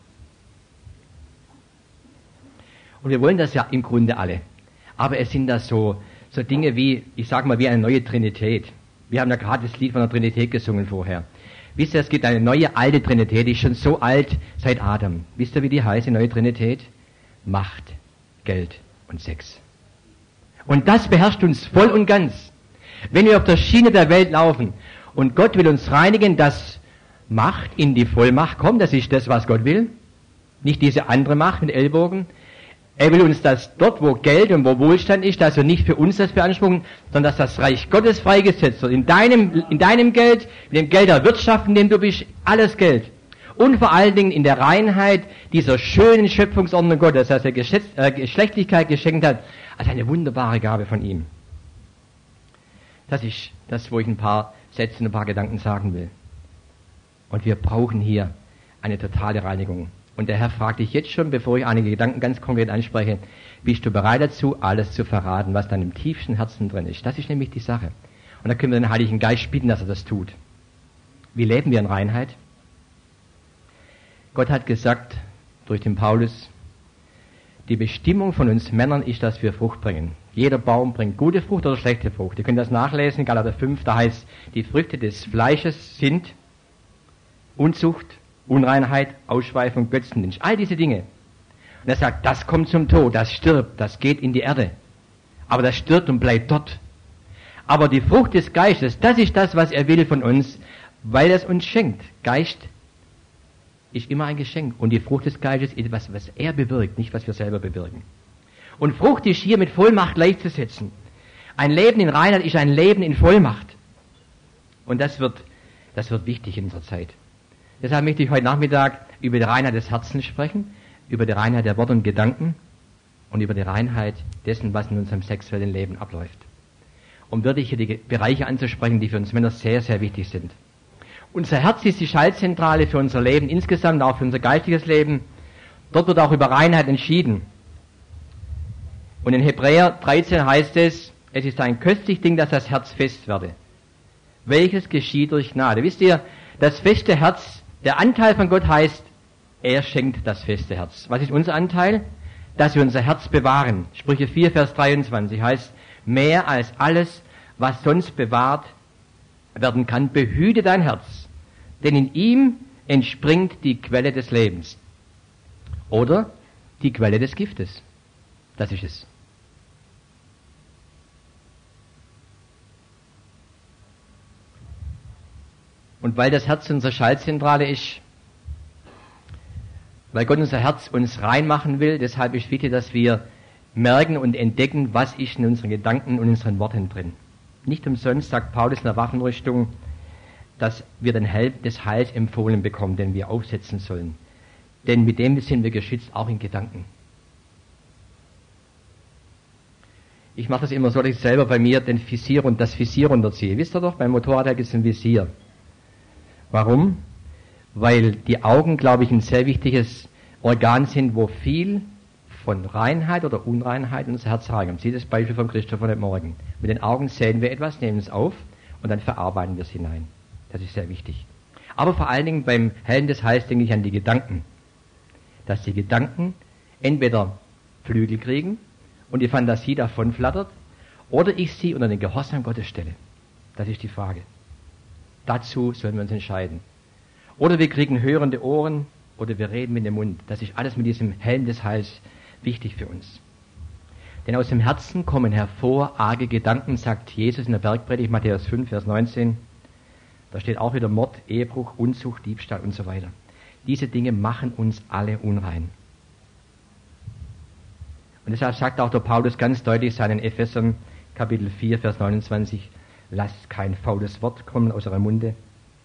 Und wir wollen das ja im Grunde alle. Aber es sind da so, so Dinge wie, ich sag mal, wie eine neue Trinität. Wir haben ja gerade das Lied von der Trinität gesungen vorher. Wisst ihr, es gibt eine neue alte Trinität, die ist schon so alt seit Adam. Wisst ihr, wie die heißt, die neue Trinität? Macht, Geld und Sex. Und das beherrscht uns voll und ganz. Wenn wir auf der Schiene der Welt laufen und Gott will uns reinigen, dass Macht in die Vollmacht kommt, das ist das, was Gott will. Nicht diese andere Macht mit Ellbogen. Er will uns, dass dort, wo Geld und wo Wohlstand ist, dass wir nicht für uns das beanspruchen, sondern dass das Reich Gottes freigesetzt wird. In deinem, in deinem Geld, in dem Geld der Wirtschaft, in dem du bist, alles Geld. Und vor allen Dingen in der Reinheit dieser schönen Schöpfungsordnung Gottes, dass er Geschätz, äh, Geschlechtlichkeit geschenkt hat, als eine wunderbare Gabe von ihm. Das ist das, wo ich ein paar Sätze, ein paar Gedanken sagen will. Und wir brauchen hier eine totale Reinigung. Und der Herr fragt dich jetzt schon, bevor ich einige Gedanken ganz konkret anspreche, bist du bereit dazu, alles zu verraten, was dann im tiefsten Herzen drin ist? Das ist nämlich die Sache. Und da können wir den Heiligen Geist bitten, dass er das tut. Wie leben wir in Reinheit? Gott hat gesagt, durch den Paulus, die Bestimmung von uns Männern ist, dass wir Frucht bringen. Jeder Baum bringt gute Frucht oder schlechte Frucht. Ihr könnt das nachlesen, in Galater fünf, da heißt, die Früchte des Fleisches sind Unzucht, Unreinheit, Ausschweifung, Götzendienst, all diese Dinge. Und er sagt, das kommt zum Tod, das stirbt, das geht in die Erde. Aber das stirbt und bleibt dort. Aber die Frucht des Geistes, das ist das, was er will von uns, weil er es uns schenkt. Geist ist immer ein Geschenk. Und die Frucht des Geistes ist etwas, was er bewirkt, nicht was wir selber bewirken. Und Frucht ist hier mit Vollmacht gleichzusetzen. Ein Leben in Reinheit ist ein Leben in Vollmacht. Und das wird, das wird wichtig in unserer Zeit. Deshalb möchte ich heute Nachmittag über die Reinheit des Herzens sprechen, über die Reinheit der Worte und Gedanken und über die Reinheit dessen, was in unserem sexuellen Leben abläuft. Um wirklich hier die Bereiche anzusprechen, die für uns Männer sehr, sehr wichtig sind. Unser Herz ist die Schaltzentrale für unser Leben insgesamt, auch für unser geistiges Leben. Dort wird auch über Reinheit entschieden. Und in Hebräer dreizehn heißt es, es ist ein köstlich Ding, dass das Herz fest werde. Welches geschieht durch Gnade. Wisst ihr, das feste Herz, der Anteil von Gott heißt, er schenkt das feste Herz. Was ist unser Anteil? Dass wir unser Herz bewahren. Sprüche vier, Vers dreiundzwanzig heißt, mehr als alles, was sonst bewahrt werden kann, behüte dein Herz, denn in ihm entspringt die Quelle des Lebens. Oder die Quelle des Giftes. Das ist es. Und weil das Herz unsere Schaltzentrale ist, weil Gott unser Herz uns reinmachen will, deshalb ist wichtig, dass wir merken und entdecken, was ist in unseren Gedanken und unseren Worten drin. Nicht umsonst sagt Paulus in der Waffenrüstung, dass wir den Helm des Heils empfohlen bekommen, den wir aufsetzen sollen. Denn mit dem sind wir geschützt, auch in Gedanken. Ich mache das immer so, dass ich selber bei mir den Visier und das Visier runterziehe. Wisst ihr doch, beim Motorrad gibt es ein Visier. Warum? Weil die Augen, glaube ich, ein sehr wichtiges Organ sind, wo viel von Reinheit oder Unreinheit in unser Herz reinkommt. Sieh das Beispiel von Christoph von heute Morgen. Mit den Augen sehen wir etwas, nehmen es auf und dann verarbeiten wir es hinein. Das ist sehr wichtig. Aber vor allen Dingen beim Helm des Heils denke ich an die Gedanken. Dass die Gedanken entweder Flügel kriegen und die Fantasie davon flattert, oder ich sie unter den Gehorsam Gottes stelle. Das ist die Frage. Dazu sollen wir uns entscheiden. Oder wir kriegen hörende Ohren, oder wir reden mit dem Mund. Das ist alles mit diesem Helm des Heils wichtig für uns. Denn aus dem Herzen kommen hervor arge Gedanken, sagt Jesus in der Bergpredigt, Matthäus fünf, Vers neunzehn. Da steht auch wieder Mord, Ehebruch, Unzucht, Diebstahl und so weiter. Diese Dinge machen uns alle unrein. Und deshalb sagt auch der Paulus ganz deutlich seinen Ephesern, Kapitel vier, Vers neunundzwanzig, lasst kein faules Wort kommen aus eurem Munde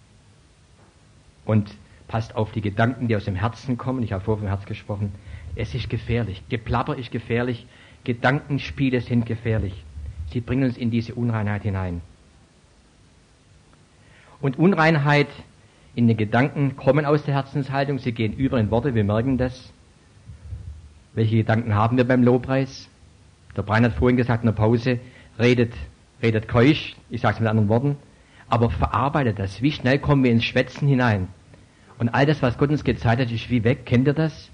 und passt auf die Gedanken, die aus dem Herzen kommen. Ich habe vorher vom Herz gesprochen. Es ist gefährlich. Geplapper ist gefährlich. Gedankenspiele sind gefährlich. Sie bringen uns in diese Unreinheit hinein. Und Unreinheit in den Gedanken kommen aus der Herzenshaltung. Sie gehen über in Worte. Wir merken das. Welche Gedanken haben wir beim Lobpreis? Der Brian hat vorhin gesagt in der Pause, redet, redet keusch. Ich sage es mit anderen Worten. Aber verarbeitet das. Wie schnell kommen wir ins Schwätzen hinein? Und all das, was Gott uns gezeigt hat, ist wie weg. Kennt ihr das?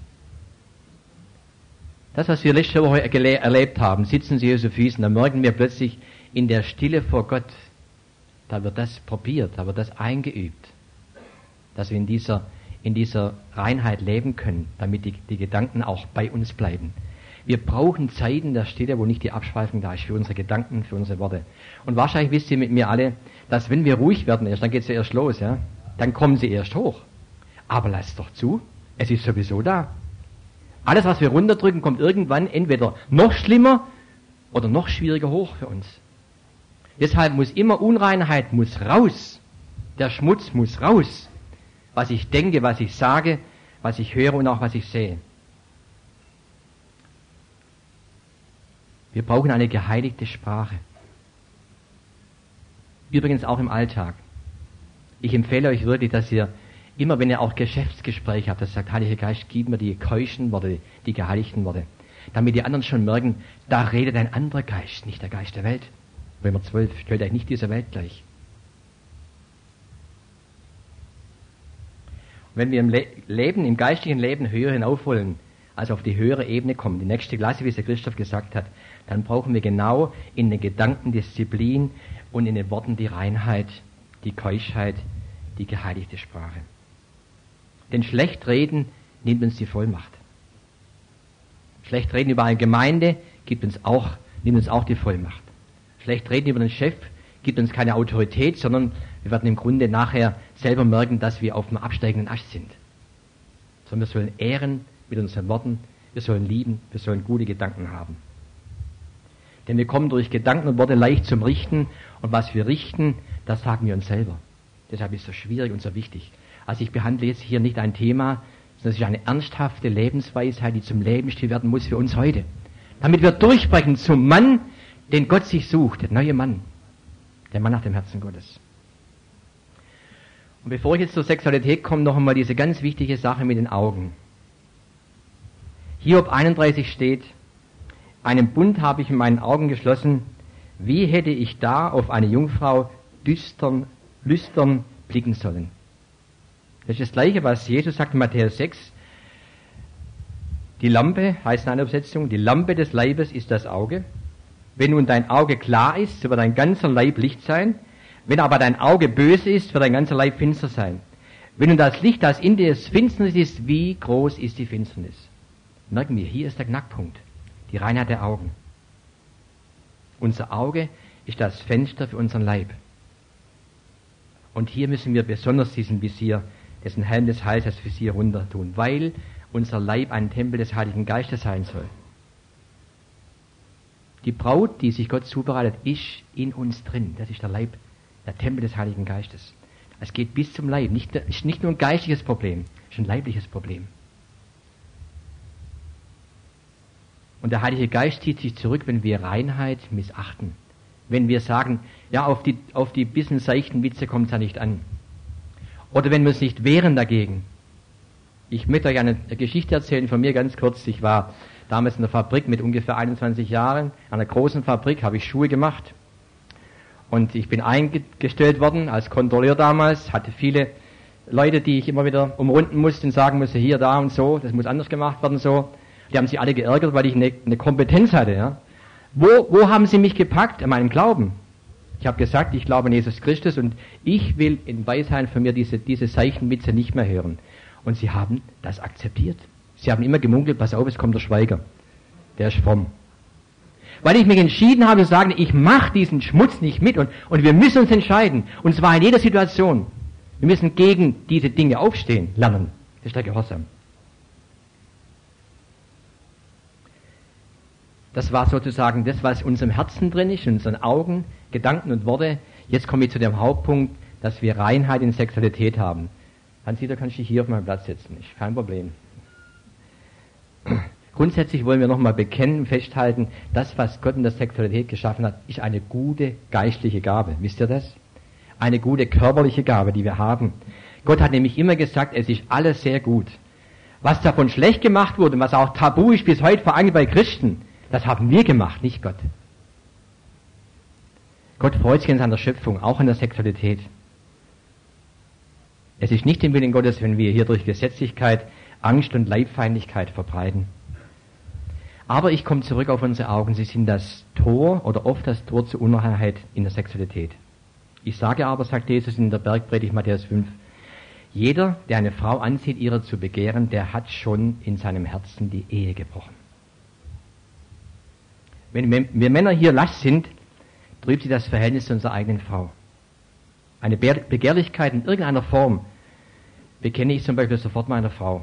Das, was wir letzte Woche erlebt haben, sitzen sie Jesu Füßen, da merken wir plötzlich in der Stille vor Gott, da wird das probiert, da wird das eingeübt, dass wir in dieser, in dieser Reinheit leben können, damit die, die Gedanken auch bei uns bleiben. Wir brauchen Zeiten, da steht ja, wo nicht die Abschweifung da ist, für unsere Gedanken, für unsere Worte. Und wahrscheinlich wisst ihr mit mir alle, dass wenn wir ruhig werden erst, dann geht's ja erst los, ja. Dann kommen sie erst hoch. Aber lasst doch zu, es ist sowieso da. Alles, was wir runterdrücken, kommt irgendwann entweder noch schlimmer oder noch schwieriger hoch für uns. Deshalb muss immer Unreinheit muss raus. Der Schmutz muss raus. Was ich denke, was ich sage, was ich höre und auch was ich sehe. Wir brauchen eine geheiligte Sprache. Übrigens auch im Alltag. Ich empfehle euch wirklich, dass ihr immer, wenn ihr auch Geschäftsgespräche habt, dass ihr sagt, Heiliger Geist, gib mir die keuschen Worte, die geheiligten Worte. Damit die anderen schon merken, da redet ein anderer Geist, nicht der Geist der Welt. Römer zwölf, stellt euch nicht dieser Welt gleich. Und wenn wir im Le- Leben, im geistlichen Leben höher hinauf wollen, also auf die höhere Ebene kommen, die nächste Klasse, wie es der Christoph gesagt hat, dann brauchen wir genau in den Gedanken Disziplin und in den Worten die Reinheit, die Keuschheit, die geheiligte Sprache. Denn schlecht reden nimmt uns die Vollmacht. Schlecht reden über eine Gemeinde gibt uns auch, nimmt uns auch die Vollmacht. Schlecht reden über den Chef gibt uns keine Autorität, sondern wir werden im Grunde nachher selber merken, dass wir auf dem absteigenden Ast sind. Sondern wir sollen ehren mit unseren Worten, wir sollen lieben, wir sollen gute Gedanken haben. Denn wir kommen durch Gedanken und Worte leicht zum Richten und was wir richten, das sagen wir uns selber. Deshalb ist es so schwierig und so wichtig. Also ich behandle jetzt hier nicht ein Thema, sondern es ist eine ernsthafte Lebensweisheit, die zum Lebensstil werden muss für uns heute. Damit wir durchbrechen zum Mann, den Gott sich sucht, der neue Mann. Der Mann nach dem Herzen Gottes. Und bevor ich jetzt zur Sexualität komme, noch einmal diese ganz wichtige Sache mit den Augen. Hiob einunddreißig steht, einen Bund habe ich in meinen Augen geschlossen, wie hätte ich da auf eine Jungfrau düstern, lüstern blicken sollen. Das ist das Gleiche, was Jesus sagt in Matthäus sechs. Die Lampe, heißt in einer Übersetzung, die Lampe des Leibes ist das Auge. Wenn nun dein Auge klar ist, so wird dein ganzer Leib Licht sein. Wenn aber dein Auge böse ist, wird dein ganzer Leib finster sein. Wenn nun das Licht, das in dir ist, Finsternis ist, wie groß ist die Finsternis? Merken wir, hier ist der Knackpunkt. Die Reinheit der Augen. Unser Auge ist das Fenster für unseren Leib. Und hier müssen wir besonders diesen Visier, dessen Helm des Heils, das Visier runter tun, weil unser Leib ein Tempel des Heiligen Geistes sein soll. Die Braut, die sich Gott zubereitet, ist in uns drin. Das ist der Leib, der Tempel des Heiligen Geistes. Es geht bis zum Leib. Nicht, ist nicht nur ein geistliches Problem, es ist ein leibliches Problem. Und der Heilige Geist zieht sich zurück, wenn wir Reinheit missachten. Wenn wir sagen, ja, auf die, auf die bisschen seichten Witze kommt es ja nicht an. Oder wenn wir uns nicht wehren dagegen. Ich möchte euch eine Geschichte erzählen von mir ganz kurz. Ich war damals in der Fabrik mit ungefähr einundzwanzig Jahren. An einer großen Fabrik habe ich Schuhe gemacht. Und ich bin eingestellt worden als Kontrolleur damals. Hatte viele Leute, die ich immer wieder umrunden musste und sagen musste, hier, da und so. Das muss anders gemacht werden, so. Die haben sich alle geärgert, weil ich eine, eine Kompetenz hatte. Ja. Wo, wo haben sie mich gepackt? An meinem Glauben. Ich habe gesagt, ich glaube an Jesus Christus und ich will in Weisheit von mir diese, diese seichten Witze nicht mehr hören. Und sie haben das akzeptiert. Sie haben immer gemunkelt, pass auf, es kommt der Schweiger. Der ist fromm. Weil ich mich entschieden habe zu sagen, ich mache diesen Schmutz nicht mit und, und wir müssen uns entscheiden. Und zwar in jeder Situation. Wir müssen gegen diese Dinge aufstehen, lernen. Das ist der Gehorsam. Das war sozusagen das, was in unserem Herzen drin ist, in unseren Augen, Gedanken und Worte. Jetzt komme ich zu dem Hauptpunkt, dass wir Reinheit in Sexualität haben. Hans-Dieter, kannst du dich hier auf meinen Platz setzen? Ist kein Problem. Grundsätzlich wollen wir nochmal bekennen, festhalten, das, was Gott in der Sexualität geschaffen hat, ist eine gute geistliche Gabe. Wisst ihr das? Eine gute körperliche Gabe, die wir haben. Gott hat nämlich immer gesagt, es ist alles sehr gut. Was davon schlecht gemacht wurde und was auch tabu ist bis heute, vor allem bei Christen, das haben wir gemacht, nicht Gott. Gott freut sich an seiner Schöpfung, auch an der Sexualität. Es ist nicht im Willen Gottes, wenn wir hier durch Gesetzlichkeit Angst und Leibfeindlichkeit verbreiten. Aber ich komme zurück auf unsere Augen. Sie sind das Tor oder oft das Tor zur Unreinheit in der Sexualität. Ich sage aber, sagt Jesus in der Bergpredigt Matthäus fünf, jeder, der eine Frau ansieht, ihrer zu begehren, der hat schon in seinem Herzen die Ehe gebrochen. Wenn wir Männer hier lasch sind, trübt sie das Verhältnis zu unserer eigenen Frau. Eine Begehrlichkeit in irgendeiner Form bekenne ich zum Beispiel sofort meiner Frau.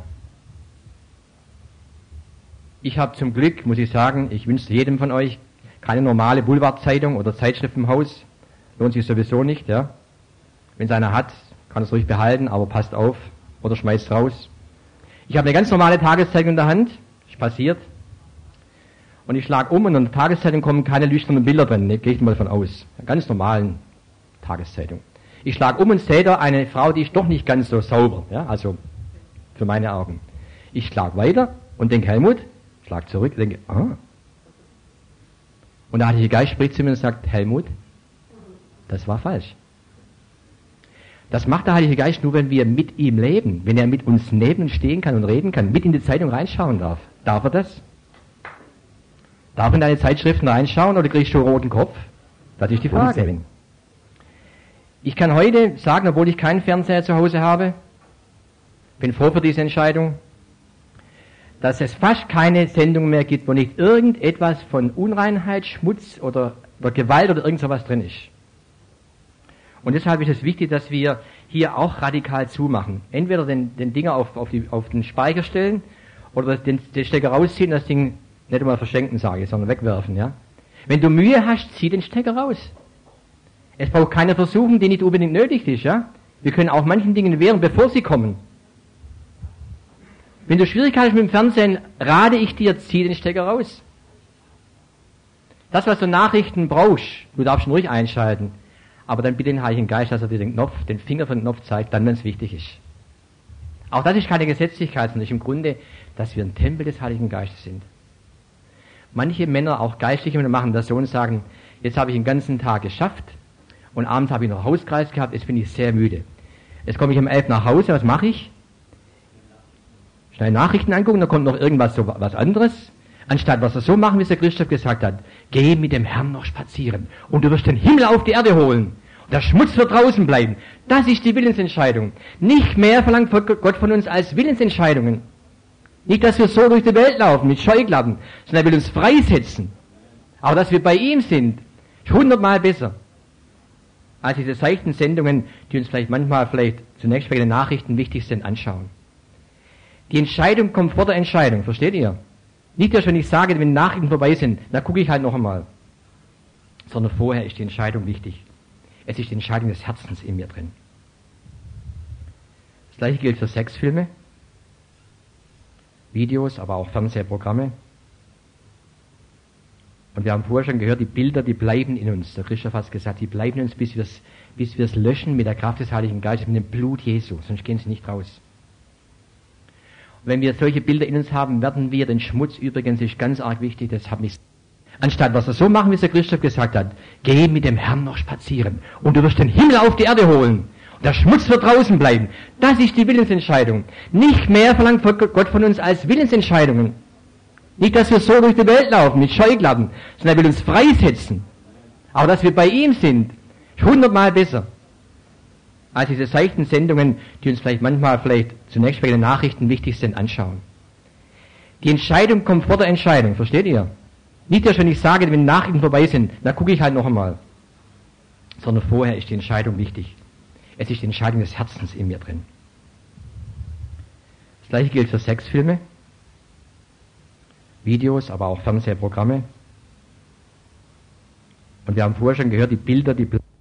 Ich habe zum Glück, muss ich sagen, ich wünsche jedem von euch keine normale Boulevardzeitung oder Zeitschrift im Haus. Lohnt sich sowieso nicht, ja. Wenn es einer hat, kann es ruhig behalten, aber passt auf oder schmeißt raus. Ich habe eine ganz normale Tageszeitung in der Hand, ist passiert. Und ich schlage um und in der Tageszeitung kommen keine lüsternen Bilder drin, ne, gehe ich mal von aus. Eine ganz normalen Tageszeitung. Ich schlage um und sehe da eine Frau, die ist doch nicht ganz so sauber, ja, also für meine Augen. Ich schlage weiter und denke, Helmut, schlag zurück, denke, ah. Und der Heilige Geist spricht zu mir und sagt, Helmut, das war falsch. Das macht der Heilige Geist nur, wenn wir mit ihm leben, wenn er mit uns neben stehen kann und reden kann, mit in die Zeitung reinschauen darf. Darf er das? Darf er in deine Zeitschriften reinschauen oder kriegst du einen roten Kopf? Das ist die Frage. Ich kann heute sagen, obwohl ich keinen Fernseher zu Hause habe, bin froh für diese Entscheidung, dass es fast keine Sendung mehr gibt, wo nicht irgendetwas von Unreinheit, Schmutz oder, oder Gewalt oder irgend sowas drin ist. Und deshalb ist es wichtig, dass wir hier auch radikal zumachen. Entweder den, den Dinger auf, auf, die, auf den Speicher stellen oder den, den Stecker rausziehen, das Ding nicht einmal verschenken, sage ich, sondern wegwerfen, ja. Wenn du Mühe hast, zieh den Stecker raus. Es braucht keine Versuchung, die nicht unbedingt nötig ist, ja. Wir können auch manchen Dingen wehren, bevor sie kommen. Wenn du Schwierigkeiten hast mit dem Fernsehen, rate ich dir, zieh den Stecker raus. Das, was du Nachrichten brauchst, du darfst ruhig einschalten, aber dann bitte den Heiligen Geist, dass er dir den Knopf, den Finger von dem Knopf zeigt, dann, wenn es wichtig ist. Auch das ist keine Gesetzlichkeit, sondern ist im Grunde, dass wir ein Tempel des Heiligen Geistes sind. Manche Männer, auch geistliche Männer, machen das so und sagen, jetzt habe ich den ganzen Tag geschafft und abends habe ich noch Hauskreis gehabt, jetzt bin ich sehr müde. Jetzt komme ich um elf nach Hause, was mache ich? Schnell Nachrichten angucken, da kommt noch irgendwas so was anderes. Anstatt was er so machen, wie es der Christoph gesagt hat, geh mit dem Herrn noch spazieren und du wirst den Himmel auf die Erde holen. Und der Schmutz wird draußen bleiben. Das ist die Willensentscheidung. Nicht mehr verlangt Gott von uns als Willensentscheidungen. Nicht, dass wir so durch die Welt laufen mit Scheuklappen, sondern er will uns freisetzen. Aber dass wir bei ihm sind, ist hundertmal besser als diese seichten Sendungen, die uns vielleicht manchmal vielleicht zunächst bei den Nachrichten wichtig sind, anschauen. Die Entscheidung kommt vor der Entscheidung, versteht ihr? Nicht erst, wenn ich sage, wenn die Nachrichten vorbei sind, dann gucke ich halt noch einmal. Sondern vorher ist die Entscheidung wichtig. Es ist die Entscheidung des Herzens in mir drin. Das gleiche gilt für Sexfilme, Videos, aber auch Fernsehprogramme. Und wir haben vorher schon gehört, die Bilder, die bleiben in uns. Der Christoph hat es gesagt, die bleiben in uns, bis wir es bis wir es löschen mit der Kraft des Heiligen Geistes, mit dem Blut Jesu, sonst gehen sie nicht raus. Und wenn wir solche Bilder in uns haben, werden wir den Schmutz, übrigens ist ganz arg wichtig, das hat mich, anstatt was wir so machen, wie es der Christoph gesagt hat, geh mit dem Herrn noch spazieren und du wirst den Himmel auf die Erde holen. Und der Schmutz wird draußen bleiben. Das ist die Willensentscheidung. Nicht mehr verlangt Gott von uns als Willensentscheidungen. Nicht, dass wir so durch die Welt laufen mit Scheuklappen, sondern er will uns freisetzen. Aber dass wir bei ihm sind, ist hundertmal besser als diese seichten Sendungen, die uns vielleicht manchmal vielleicht zunächst bei den Nachrichten wichtig sind, anschauen. Die Entscheidung kommt vor der Entscheidung, versteht ihr? Nicht erst, wenn ich sage, wenn die Nachrichten vorbei sind, dann gucke ich halt noch einmal. Sondern vorher ist die Entscheidung wichtig. Es ist die Entscheidung des Herzens in mir drin. Das gleiche gilt für Sexfilme, Videos, aber auch Fernsehprogramme. Und wir haben vorher schon gehört, die Bilder, die